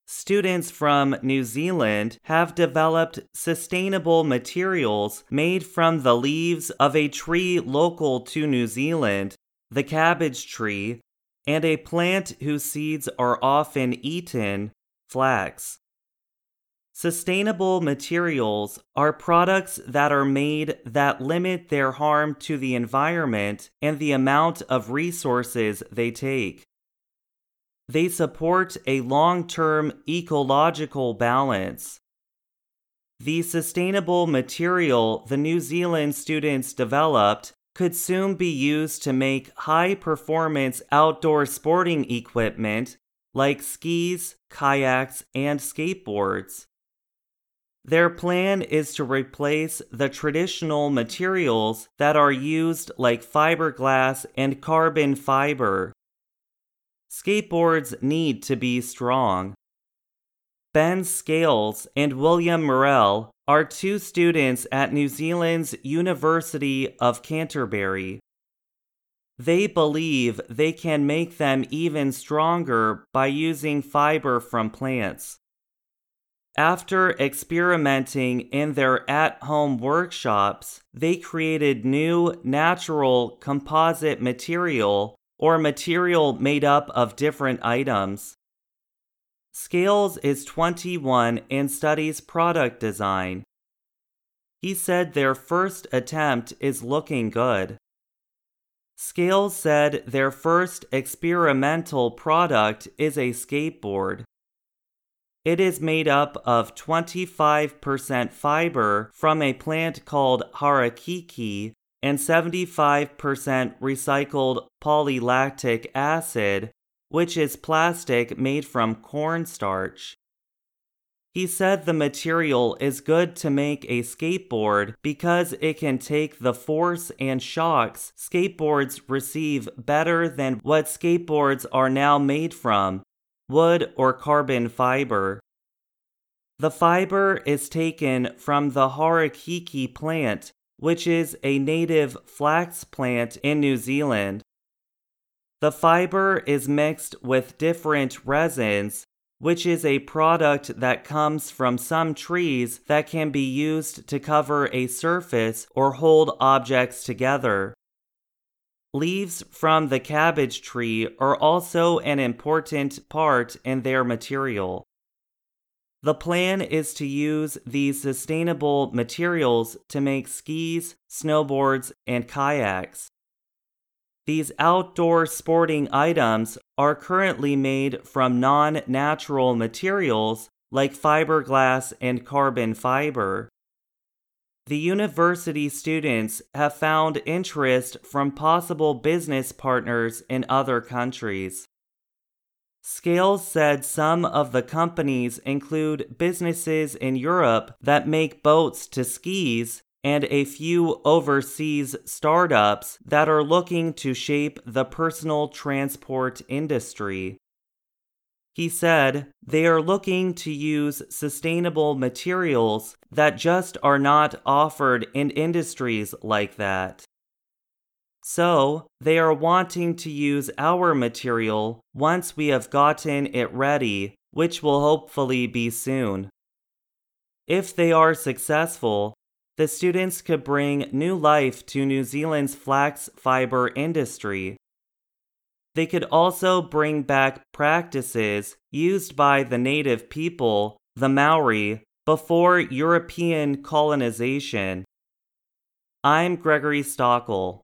Students from New Zealand have developed sustainable materials made from the leaves of a tree local to New Zealand, the cabbage tree, and a plant whose seeds are often eaten, flax. Sustainable materials are products that are made that limit their harm to the environment and the amount of resources they take. They support a long-term ecological balance. The sustainable material the New Zealand students developed could soon be used to make high-performance outdoor sporting equipment like skis, kayaks, and skateboards. Their plan is to replace the traditional materials that are used like fiberglass and carbon fiber. Skateboards need to be strong. Ben Scales and William Morell are two students at New Zealand's University of Canterbury. They believe they can make them even stronger by using fiber from plants. After experimenting in their at-home workshops, they created new natural composite material or material made up of different items. Scales is 21 and studies product design. He said their first attempt is looking good. Scales said their first experimental product is a skateboard. It is made up of 25% fiber from a plant called harakeke and 75% recycled polylactic acid, which is plastic made from cornstarch. He said the material is good to make a skateboard because it can take the force and shocks skateboards receive better than what skateboards are now made from, wood or carbon fiber. The fiber is taken from the harakeke plant, which is a native flax plant in New Zealand. The fiber is mixed with different resins, which is a product that comes from some trees that can be used to cover a surface or hold objects together. Leaves from the cabbage tree are also an important part in their material. The plan is to use these sustainable materials to make skis, snowboards, and kayaks. These outdoor sporting items are currently made from non-natural materials like fiberglass and carbon fiber. The university students have found interest from possible business partners in other countries. Scales said some of the companies include businesses in Europe that make boats to skis and a few overseas startups that are looking to shape the personal transport industry. He said they are looking to use sustainable materials that just are not offered in industries like that. So, they are wanting to use our material once we have gotten it ready, which will hopefully be soon. If they are successful, the students could bring new life to New Zealand's flax fiber industry. They could also bring back practices used by the native people, the Maori, before European colonization. I'm Gregory Stockel.